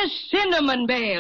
the Cinnamon Bear.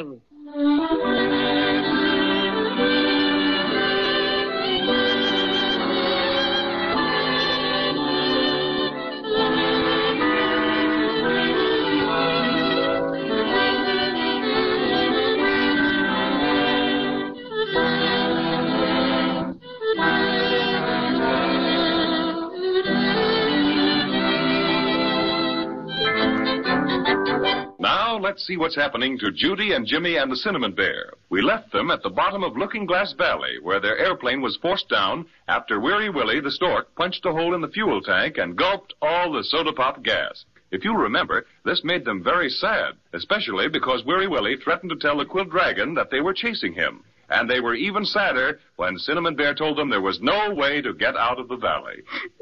Let's see what's happening to Judy and Jimmy and the Cinnamon Bear. We left them at the bottom of Looking Glass Valley, where their airplane was forced down after Weary Willie the stork punched a hole in the fuel tank and gulped all the soda pop gas. If you remember, this made them very sad, especially because Weary Willie threatened to tell the Quill Dragon that they were chasing him. And they were even sadder when Cinnamon Bear told them there was no way to get out of the valley.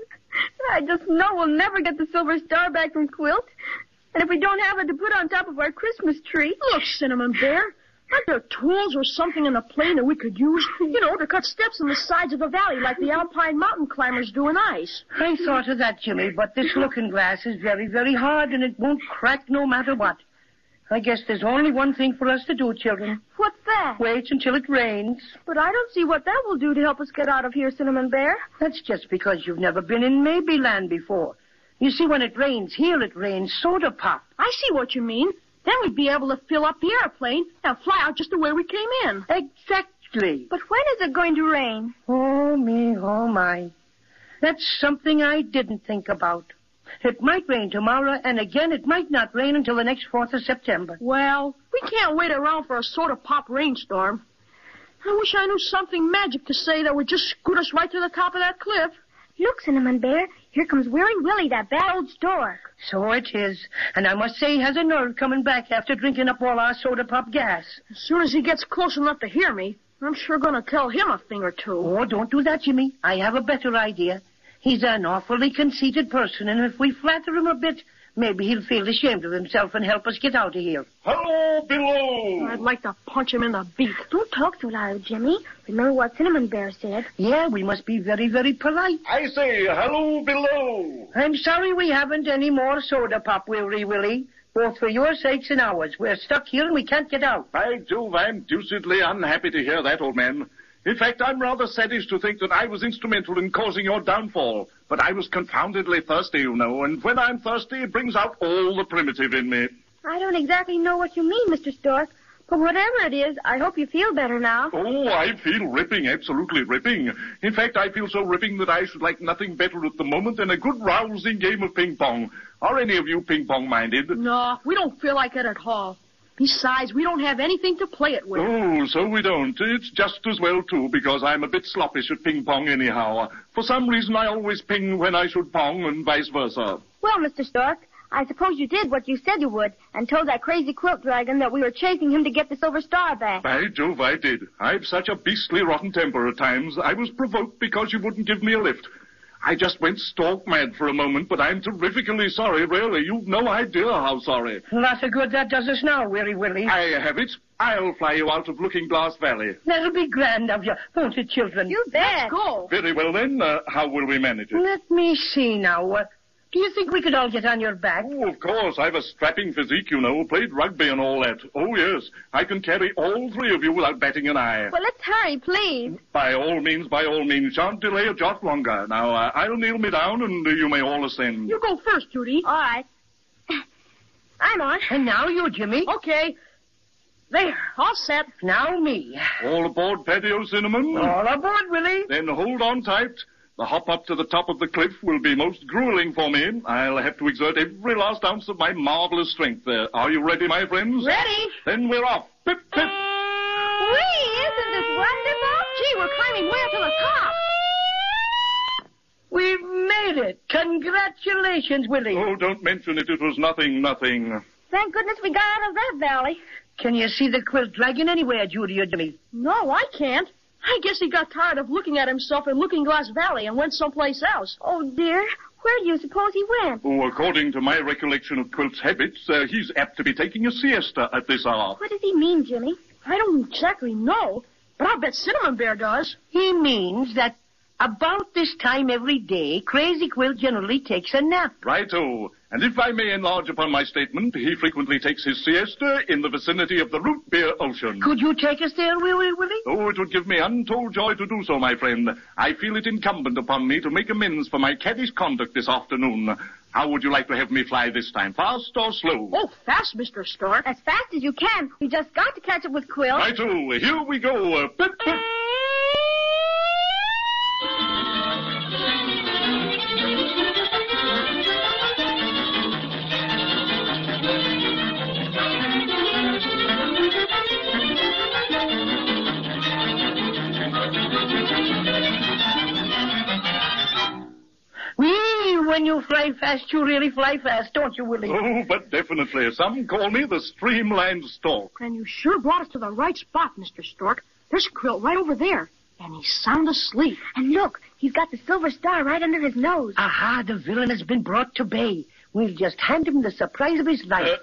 I just know we'll never get the silver star back from Quilt. And if we don't have it to put on top of our Christmas tree... Look, Cinnamon Bear, aren't there tools or something in the plane that we could use, to cut steps in the sides of the valley like the alpine mountain climbers do in ice? I thought of that, Jimmy, but this looking glass is very, very hard, and it won't crack no matter what. I guess there's only one thing for us to do, children. What's that? Wait until it rains. But I don't see what that will do to help us get out of here, Cinnamon Bear. That's just because you've never been in Maybeland before. You see, when it rains here, it rains soda pop. I see what you mean. Then we'd be able to fill up the airplane and fly out just the way we came in. Exactly. But when is it going to rain? Oh, me, oh, my. That's something I didn't think about. It might rain tomorrow, and again, it might not rain until the next 4th of September. Well, we can't wait around for a soda pop rainstorm. I wish I knew something magic to say that would just scoot us right to the top of that cliff. Look, Cinnamon Bear, here comes Weary Willie, that bad old stork. So it is. And I must say he has a nerve coming back after drinking up all our soda pop gas. As soon as he gets close enough to hear me, I'm sure going to tell him a thing or two. Oh, don't do that, Jimmy. I have a better idea. He's an awfully conceited person, and if we flatter him a bit, maybe he'll feel ashamed of himself and help us get out of here. Hello, below! I'd like to punch him in the beak. Don't talk so loud, Jimmy. Remember what Cinnamon Bear said. Yeah, we must be very, very polite. I say, hello, below! I'm sorry we haven't any more soda pop, Weary Willie. Both for your sakes and ours. We're stuck here and we can't get out. By Jove, I'm deucedly unhappy to hear that, old man. In fact, I'm rather saddened to think that I was instrumental in causing your downfall. But I was confoundedly thirsty, and when I'm thirsty, it brings out all the primitive in me. I don't exactly know what you mean, Mr. Stork. But whatever it is, I hope you feel better now. Oh, I feel ripping, absolutely ripping. In fact, I feel so ripping that I should like nothing better at the moment than a good rousing game of ping-pong. Are any of you ping-pong-minded? No, we don't feel like it at all. Besides, we don't have anything to play it with. Oh, so we don't. It's just as well, too, because I'm a bit sloppish at ping-pong anyhow. For some reason, I always ping when I should pong and vice versa. Well, Mr. Stork, I suppose you did what you said you would and told that crazy quilt dragon that we were chasing him to get the silver star back. By Jove, I did. I've such a beastly rotten temper at times. I was provoked because you wouldn't give me a lift. I just went stork mad for a moment, but I'm terrifically sorry, really. You've no idea how sorry. Lots of good that does us now, Weary Willie. I have it. I'll fly you out of Looking Glass Valley. That'll be grand of you, won't it, children? You bet. Let's go. Very well, then. How will we manage it? Let me see now. Do you think we could all get on your back? Oh, of course. I've a strapping physique, Played rugby and all that. Oh, yes. I can carry all three of you without batting an eye. Well, let's hurry, please. By all means, by all means. Shan't delay a jot longer. Now, I'll kneel me down and you may all ascend. You go first, Judy. All right. I'm on. And now you, Jimmy. Okay. There, all set. Now me. All aboard, Patio Cinnamon? All aboard, Willie. Then hold on tight. The hop up to the top of the cliff will be most grueling for me. I'll have to exert every last ounce of my marvelous strength there. Are you ready, my friends? Ready. Then we're off. Pip, pip. Whee! Isn't this wonderful? Gee, we're climbing way up to the top. We've made it. Congratulations, Willie. Oh, don't mention it. It was nothing. Thank goodness we got out of that valley. Can you see the quilt dragon anywhere, Judy or Jimmy? No, I can't. I guess he got tired of looking at himself in Looking Glass Valley and went someplace else. Oh, dear. Where do you suppose he went? Oh, according to my recollection of Quilt's habits, he's apt to be taking a siesta at this hour. What does he mean, Jimmy? I don't exactly know, but I'll bet Cinnamon Bear does. He means that about this time every day, Crazy Quilt generally takes a nap. Righto. And if I may enlarge upon my statement, he frequently takes his siesta in the vicinity of the root beer ocean. Could you take us there, Willie? Oh, it would give me untold joy to do so, my friend. I feel it incumbent upon me to make amends for my caddish conduct this afternoon. How would you like to have me fly this time, fast or slow? Oh, fast, Mr. Stark. As fast as you can. We just got to catch up with Quill. Right-o, here we go. Pip, pip. When you fly fast, you really fly fast, don't you, Willie? Oh, but definitely. Some call me the Streamland Stork. And you sure brought us to the right spot, Mr. Stork. There's Quill right over there, and he's sound asleep. And look, he's got the silver star right under his nose. Aha, the villain has been brought to bay. We'll just hand him the surprise of his life.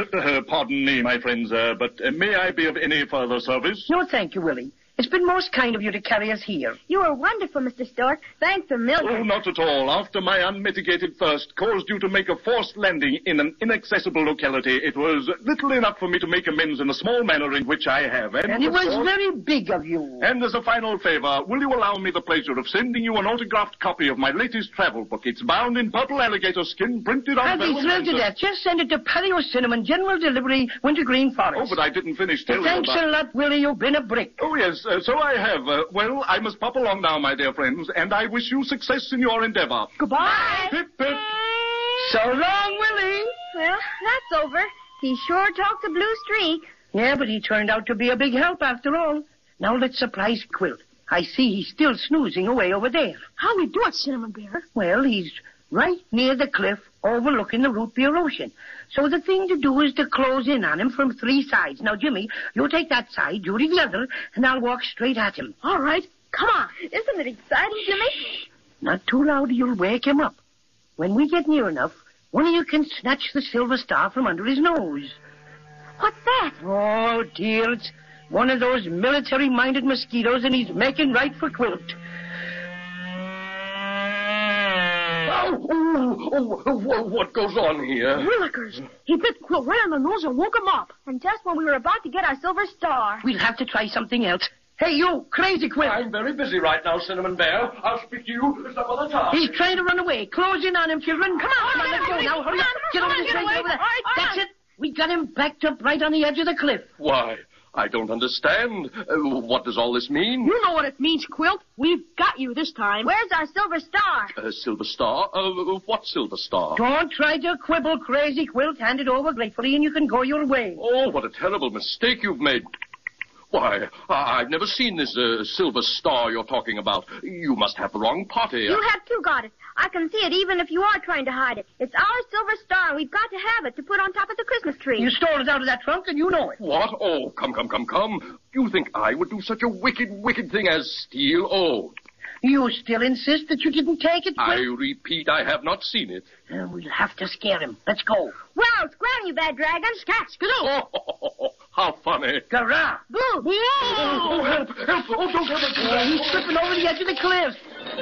Pardon me, my friends, but may I be of any further service? No, thank you, Willie. It's been most kind of you to carry us here. You were wonderful, Mr. Stork. Thanks a million. Oh, not at all. After my unmitigated thirst caused you to make a forced landing in an inaccessible locality, it was little enough for me to make amends in the small manner in which I have. And it was very big of you. And as a final favor, will you allow me the pleasure of sending you an autographed copy of my latest travel book? It's bound in purple alligator skin, printed on I'll be thrilled to death. Just send it to Paleo Cinnamon, General Delivery, Wintergreen Forest. Oh, but I didn't finish telling you Thanks a lot, Willie. You've been a brick. Oh, yes, so I have. Well, I must pop along now, my dear friends, and I wish you success in your endeavor. Goodbye. Pip, pip. So long, Willie. Well, that's over. He sure talked a blue streak. Yeah, but he turned out to be a big help after all. Now let's surprise Quilt. I see he's still snoozing away over there. How we do it, Cinnamon Bear? Well, he's right near the cliff overlooking the Root Beer Ocean. So the thing to do is to close in on him from three sides. Now, Jimmy, you take that side, Judy the other, and I'll walk straight at him. All right. Come on. Isn't it exciting, Jimmy? Not too loud or you'll wake him up. When we get near enough, one of you can snatch the silver star from under his nose. What's that? Oh, dear, it's one of those military-minded mosquitoes, and he's making right for Quilt. What goes on here? Willikers. He bit Quill right on the nose and woke him up. And just when we were about to get our silver star. We'll have to try something else. Hey, you, crazy Quilt. I'm very busy right now, Cinnamon Bear. I'll speak to you some other time. He's trying to run away. Close in on him, children. Come on, let's go now. Hurry up. Get over this fence over there. That's it. We got him backed up right on the edge of the cliff. Why, I don't understand. What does all this mean? You know what it means, Quilt. We've got you this time. Where's our silver star? Silver star? What silver star? Don't try to quibble, crazy Quilt. Hand it over gratefully and you can go your way. Oh, what a terrible mistake you've made. Why, I've never seen this silver star you're talking about. You must have the wrong party. You have too got it. I can see it even if you are trying to hide it. It's our silver star, and we've got to have it to put on top of the Christmas tree. You stole it out of that trunk, and you know it. What? Oh, come. You think I would do such a wicked thing as steal? Oh. You still insist that you didn't take it, Quilt? I repeat, I have not seen it. We'll have to scare him. Let's go. Wow, scram, you bad dragon. Scat, skidoo. Oh, how funny. Garah! Boo! Oh, help. Oh, don't have it. He's slipping over the edge of the cliff.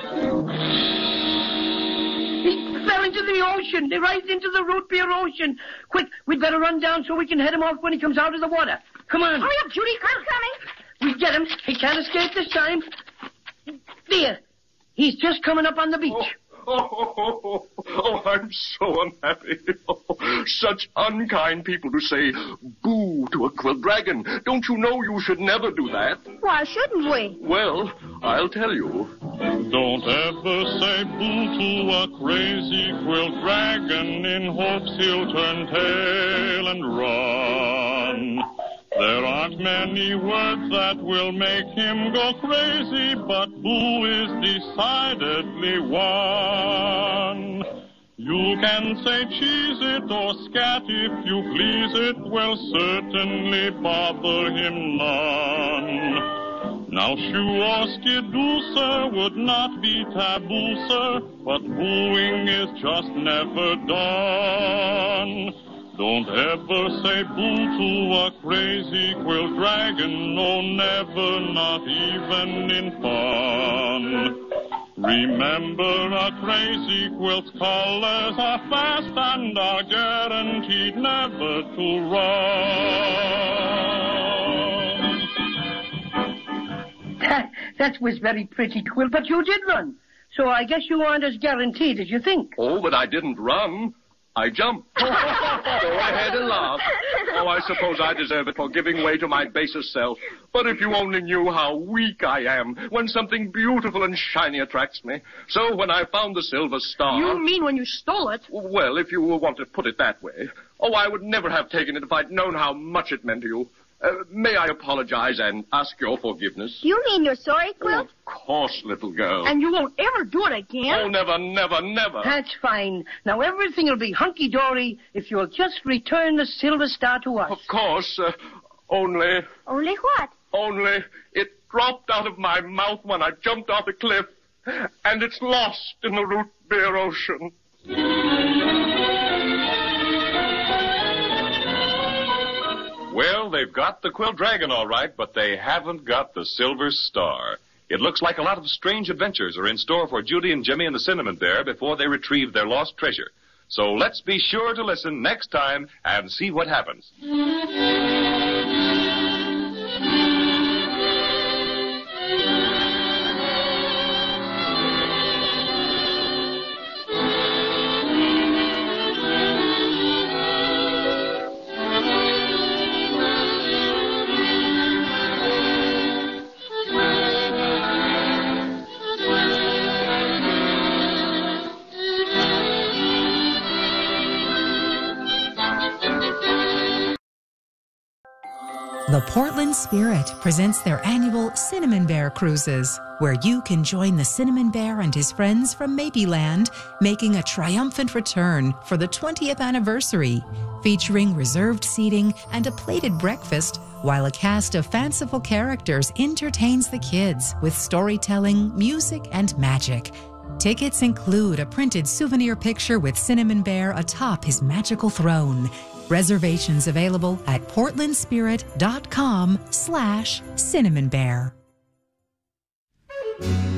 He fell into the ocean, right into the Root Beer Ocean. Quick, we'd better run down so we can head him off when he comes out of the water. Come on. Hurry up, Judy. I'm coming. We get him. He can't escape this time. There. He's just coming up on the beach. Oh, I'm so unhappy. Such unkind people to say boo to a quilt dragon. Don't you know you should never do that? Why shouldn't we? Well, I'll tell you. Don't ever say boo to a crazy quilt dragon in hopes he'll turn tail and run. There aren't many words that will make him go crazy, but boo is decidedly one. You can say cheese it or scat if you please, it will certainly bother him none. Now shoo or skidoo, sir, would not be taboo, sir, but booing is just never done. Don't ever say boo to a crazy quilt dragon, no, never, not even in fun. Remember, our crazy quilt's colors are fast and are guaranteed never to run. That was very pretty, Quilt, but you did run. So I guess you aren't as guaranteed as you think. Oh, but I didn't run. I jumped. Go ahead and laugh. Oh, I suppose I deserve it for giving way to my basest self. But if you only knew how weak I am when something beautiful and shiny attracts me. So when I found the silver star... You mean when you stole it? Well, if you want to put it that way. Oh, I would never have taken it if I'd known how much it meant to you. May I apologize and ask your forgiveness? You mean you're sorry, Quilt? Of course, little girl. And you won't ever do it again? Oh, never, never, never. That's fine. Now everything will be hunky-dory if you'll just return the silver star to us. Of course, only... Only what? Only it dropped out of my mouth when I jumped off the cliff, and it's lost in the root beer ocean. Well, they've got the Quilt Dragon all right, but they haven't got the Silver Star. It looks like a lot of strange adventures are in store for Judy and Jimmy and the Cinnamon Bear before they retrieve their lost treasure. So let's be sure to listen next time and see what happens. The Portland Spirit presents their annual Cinnamon Bear Cruises, where you can join the Cinnamon Bear and his friends from Maybeland, making a triumphant return for the 20th anniversary, featuring reserved seating and a plated breakfast, while a cast of fanciful characters entertains the kids with storytelling, music, and magic. Tickets include a printed souvenir picture with Cinnamon Bear atop his magical throne. Reservations available at portlandspirit.com/Cinnamon Bear.